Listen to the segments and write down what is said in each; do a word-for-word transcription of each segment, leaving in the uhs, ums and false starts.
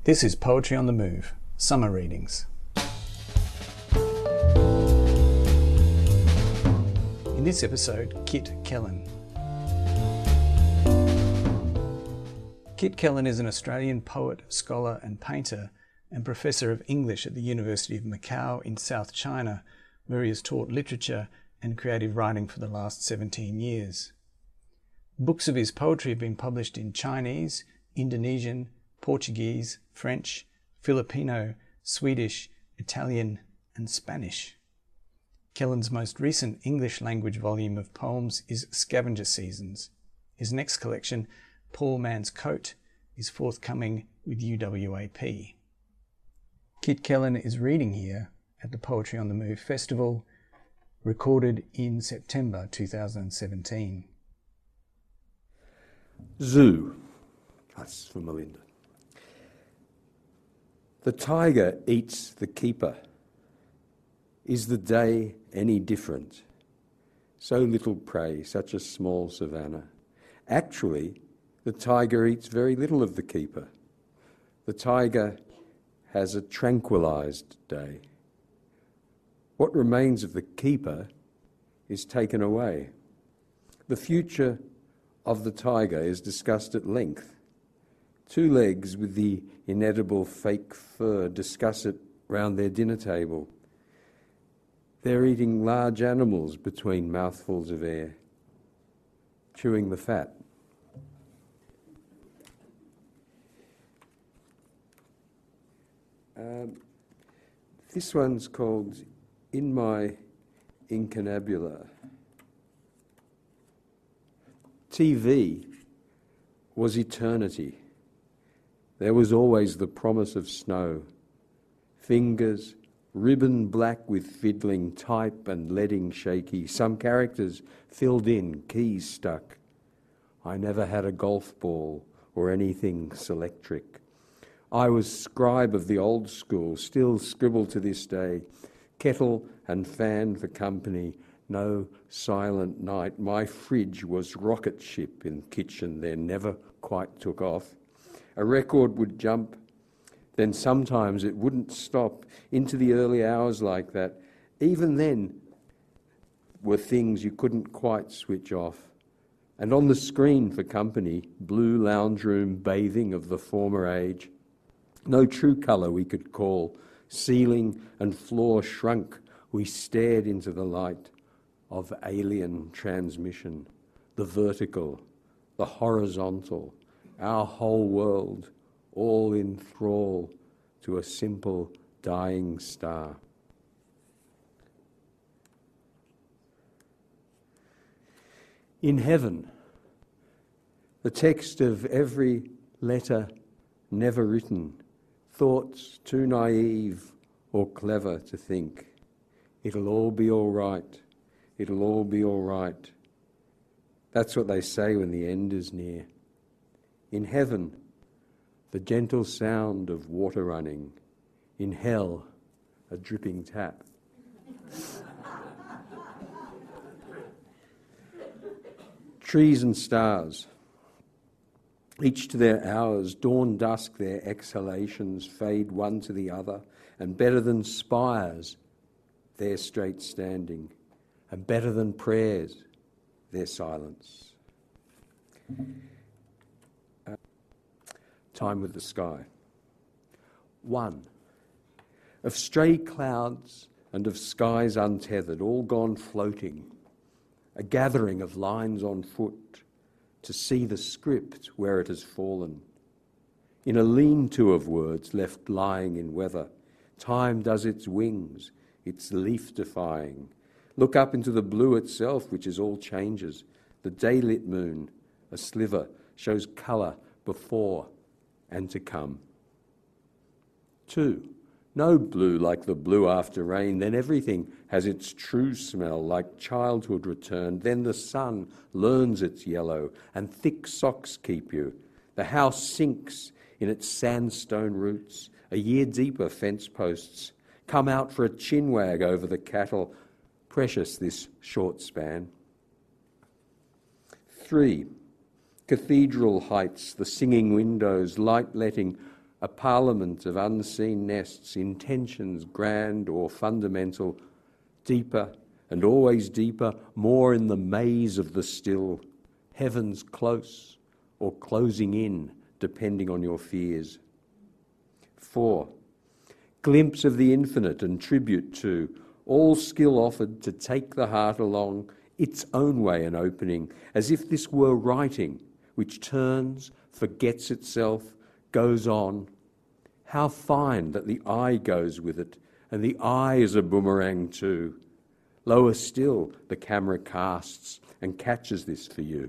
This is Poetry on the Move, Summer Readings. In this episode, Kit Kellen. Kit Kellen is an Australian poet, scholar and painter and professor of English at the University of Macau in South China, where he has taught literature and creative writing for the last seventeen years. Books of his poetry have been published in Chinese, Indonesian, Portuguese, French, Filipino, Swedish, Italian and Spanish. Kellen's most recent English language volume of poems is Scavenger Seasons. His next collection, Poor Man's Coat, is forthcoming with U W A P. Kit Kellen is reading here at the Poetry on the Move Festival, recorded in September two thousand seventeen. Zoo. That's for Melinda. The tiger eats the keeper. Is the day any different? So little prey, such a small savannah. Actually, the tiger eats very little of the keeper. The tiger has a tranquilized day. What remains of the keeper is taken away. The future of the tiger is discussed at length. Two legs with the inedible fake fur discuss it round their dinner table. They're eating large animals between mouthfuls of air, chewing the fat. Um, this one's called In My Incunabula. T V was eternity. There was always the promise of snow. Fingers, ribbon black with fiddling, type and leading shaky. Some characters filled in, keys stuck. I never had a golf ball or anything selectric. I was scribe of the old school, still scribble to this day. Kettle and fan for company, no silent night. My fridge was rocket ship in the kitchen there, never quite took off. A record would jump, then sometimes it wouldn't stop into the early hours like that. Even then were things you couldn't quite switch off. And on the screen for company, blue lounge room bathing of the former age. No true colour we could call. Ceiling and floor shrunk. We stared into the light of alien transmission. The vertical, the horizontal. Our whole world, all in thrall to a simple dying star. In heaven, the text of every letter never written, thoughts too naive or clever to think. It'll all be all right, it'll all be all right. That's what they say when the end is near. In heaven, the gentle sound of water running. In hell, a dripping tap. Trees and stars, each to their hours, dawn, dusk, their exhalations fade one to the other, and better than spires, their straight standing, and better than prayers, their silence. Time with the sky. One, of stray clouds and of skies untethered, all gone floating, a gathering of lines on foot to see the script where it has fallen. In a lean-to of words left lying in weather, time does its wings, its leaf-defying. Look up into the blue itself, which is all changes. The daylit moon, a sliver, shows colour before and to come. Two, no blue like the blue after rain, then everything has its true smell, like childhood returned. Then the sun learns its yellow, and thick socks keep you. The house sinks in its sandstone roots, a year deeper fence posts come out for a chinwag over the cattle. Precious this short span. Three, cathedral heights, the singing windows, light letting a parliament of unseen nests, intentions grand or fundamental, deeper and always deeper, more in the maze of the still, heavens close or closing in, depending on your fears. Four, glimpse of the infinite and tribute to, all skill offered to take the heart along its own way and opening, as if this were writing, which turns, forgets itself, goes on. How fine that the eye goes with it, and the eye is a boomerang too. Lower still, the camera casts and catches this for you.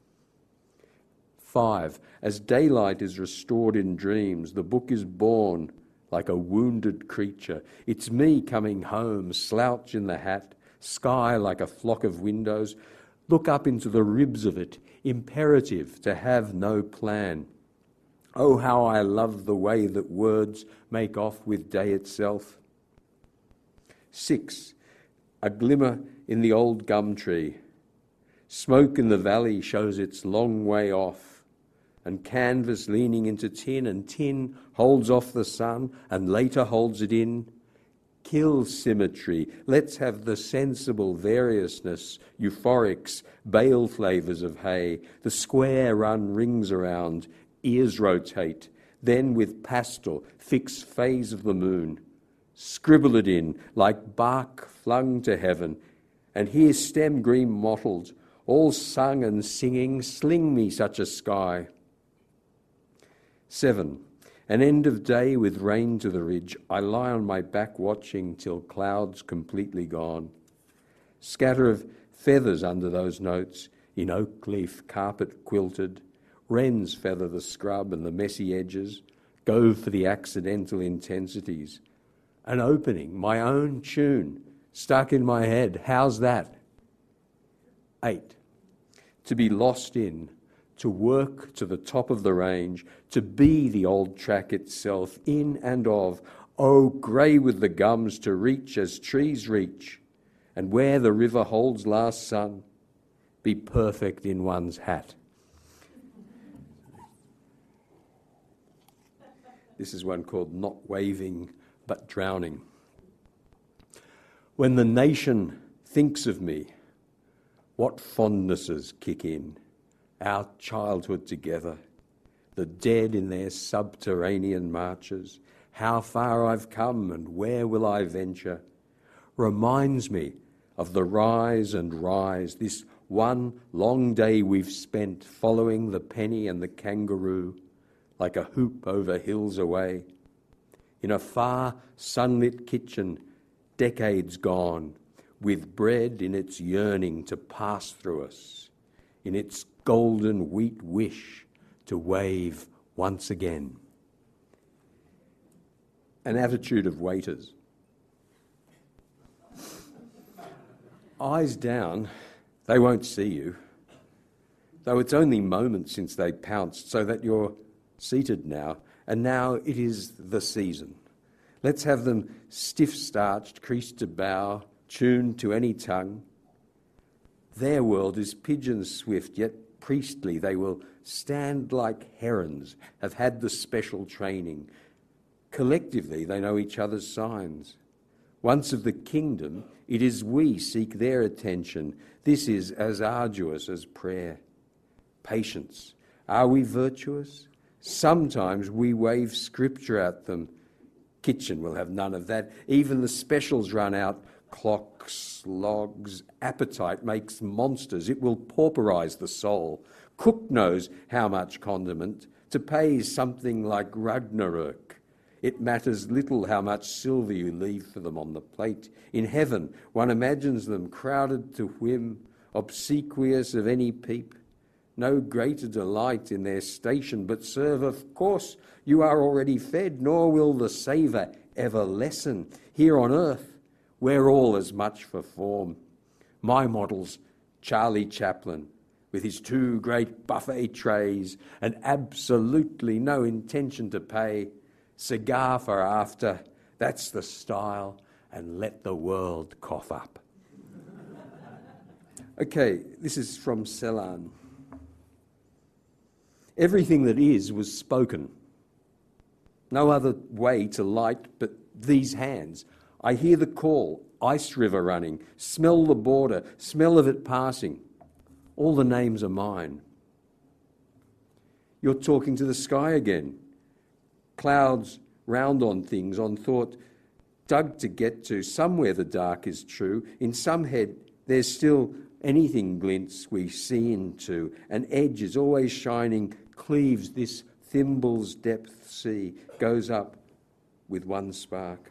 Five, as daylight is restored in dreams, the book is born like a wounded creature. It's me coming home, slouch in the hat, sky like a flock of windows. Look up into the ribs of it, imperative to have no plan. Oh, how I love the way that words make off with day itself. Six, a glimmer in the old gum tree. Smoke in the valley shows its long way off, and canvas leaning into tin, and tin holds off the sun and later holds it in. Kill symmetry. Let's have the sensible variousness, euphorics, bale flavours of hay. The square run rings around, ears rotate. Then with pastel, fix phase of the moon. Scribble it in, like bark flung to heaven. And here stem green mottled, all sung and singing, sling me such a sky. Seven, an end of day with rain to the ridge. I lie on my back watching till clouds completely gone. Scatter of feathers under those notes, in oak leaf carpet quilted. Wrens feather the scrub and the messy edges, go for the accidental intensities. An opening, my own tune, stuck in my head. How's that? Eight, to be lost in, to work to the top of the range, to be the old track itself, in and of, oh, grey with the gums to reach as trees reach, and where the river holds last sun, be perfect in one's hat. This is one called Not Waving but Drowning. When the nation thinks of me, what fondnesses kick in. Our childhood together, the dead in their subterranean marches, how far I've come and where will I venture, reminds me of the rise and rise, this one long day we've spent following the penny and the kangaroo, like a hoop over hills away, in a far sunlit kitchen, decades gone, with bread in its yearning to pass through us, in its golden wheat wish to wave once again. An attitude of waiters. Eyes down, they won't see you, though it's only moments since they pounced, so that you're seated now, and now it is the season. Let's have them stiff-starched, creased to bow, tuned to any tongue. Their world is pigeon-swift, yet priestly. They will stand like herons, have had the special training. Collectively, they know each other's signs. Once of the kingdom, it is we seek their attention. This is as arduous as prayer. Patience. Are we virtuous? Sometimes we wave scripture at them. Kitchen will have none of that. Even the specials run out. Clocks, logs, appetite makes monsters. It will pauperise the soul. Cook knows how much condiment. To pay is something like Ragnarök. It matters little how much silver you leave for them on the plate. In heaven, one imagines them crowded to whim, obsequious of any peep. No greater delight in their station, but serve, of course, you are already fed, nor will the savour ever lessen. Here on earth, we're all as much for form. My model's Charlie Chaplin, with his two great buffet trays and absolutely no intention to pay. Cigar for after, that's the style, and let the world cough up. Okay, this is from Celan. Everything that is was spoken. no other way to light but these hands. I hear the call, ice river running, smell the border, smell of it passing. All the names are mine. You're talking to the sky again. Clouds round on things, on thought, dug to get to. Somewhere the dark is true. In some head there's still anything glints we see into. An edge is always shining, cleaves this thimble's depth sea, goes up with one spark.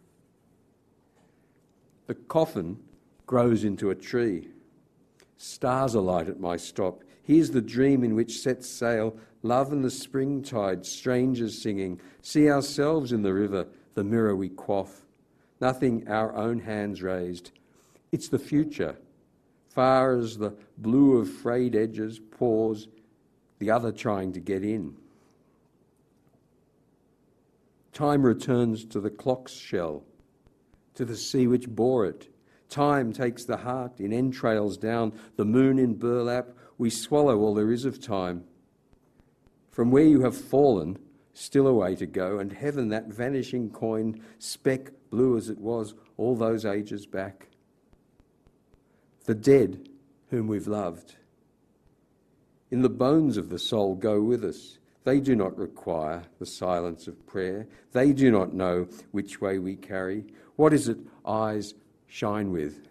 The coffin grows into a tree. Stars alight at my stop. Here's the dream in which sets sail, love and the springtide, strangers singing. See ourselves in the river, the mirror we quaff. Nothing our own hands raised. It's the future. Far as the blue of frayed edges pours, the other trying to get in. Time returns to the clock's shell, to the sea which bore it. Time takes the heart in entrails down, the moon in burlap. We swallow all there is of time. From where you have fallen, still a way to go, and heaven, that vanishing coin, speck blue as it was all those ages back. The dead whom we've loved, in the bones of the soul go with us. They do not require the silence of prayer. They do not know which way we carry. What is it eyes shine with?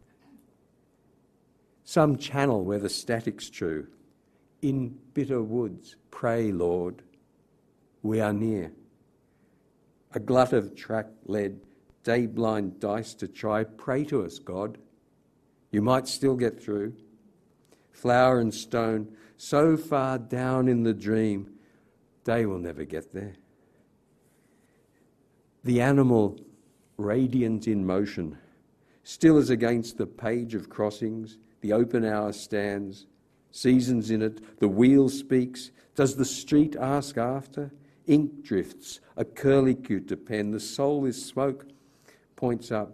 Some channel where the static's true. In bitter woods, pray, Lord, we are near. A glut of track led, day-blind dice to try. Pray to us, God. You might still get through. Flower and stone, so far down in the dream, day will never get there. The animal, radiant in motion, still as against the page of crossings, the open hour stands, seasons in it, the wheel speaks. Does the street ask after? Ink drifts, a curlicue to pen, the soul is smoke, points up.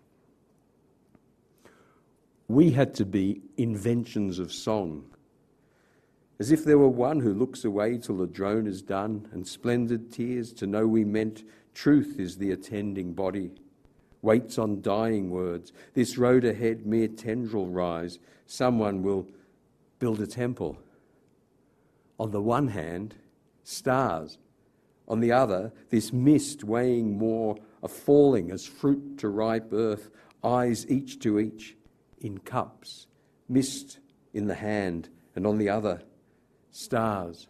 We had to be inventions of song, as if there were one who looks away till the drone is done, and splendid tears to know we meant. Truth is the attending body, waits on dying words. This road ahead, mere tendril rise. Someone will build a temple. On the one hand, stars. On the other, this mist weighing more, a falling as fruit to ripe earth, eyes each to each, in cups, mist in the hand, and on the other, stars.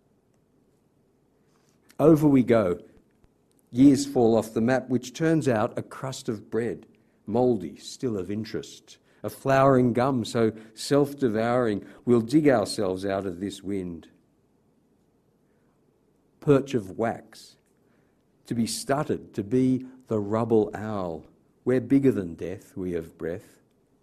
Over we go. Years fall off the map, which turns out a crust of bread, mouldy, still of interest. A flowering gum, so self-devouring, we'll dig ourselves out of this wind. Perch of wax, to be stuttered, to be the rubble owl. We're bigger than death, we have breath.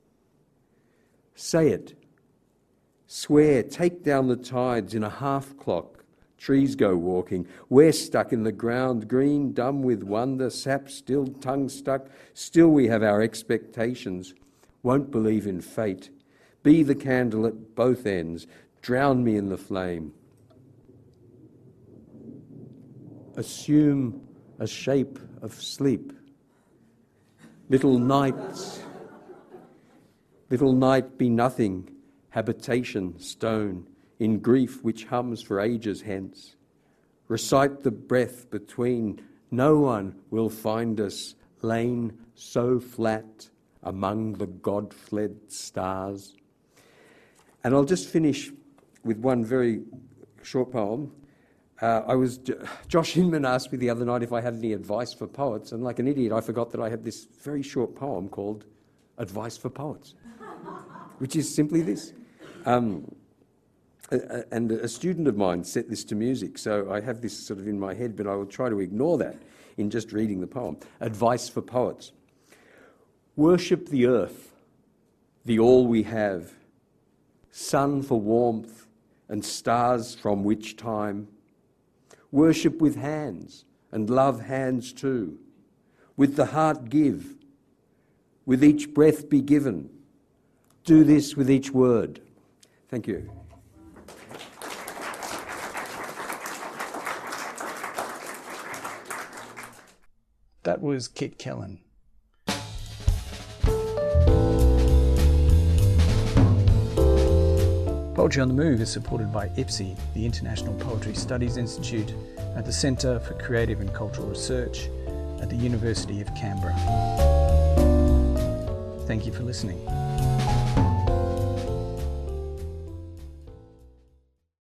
Say it. Swear, take down the tides in a half clock. Trees go walking. We're stuck in the ground, green, dumb with wonder, sap still, tongue stuck. Still we have our expectations. Won't believe in fate. Be the candle at both ends. Drown me in the flame. Assume a shape of sleep. Little nights. Little night be nothing, habitation stone, in grief which hums for ages hence. Recite the breath between, no one will find us, lain so flat among the God-fled stars. And I'll just finish with one very short poem. Uh, I was Josh Inman asked me the other night if I had any advice for poets, and like an idiot, I forgot that I had this very short poem called Advice for Poets, which is simply this. Um, and a student of mine set this to music, so I have this sort of in my head, but I will try to ignore that in just reading the poem. Advice for Poets. Worship the earth, the all we have, sun for warmth and stars from which time. Worship with hands and love hands too. With the heart give, with each breath be given. Do this with each word. Thank you. That was Kit Kellen. Poetry on the Move is supported by I P S I, the International Poetry Studies Institute, at the Centre for Creative and Cultural Research at the University of Canberra. Thank you for listening.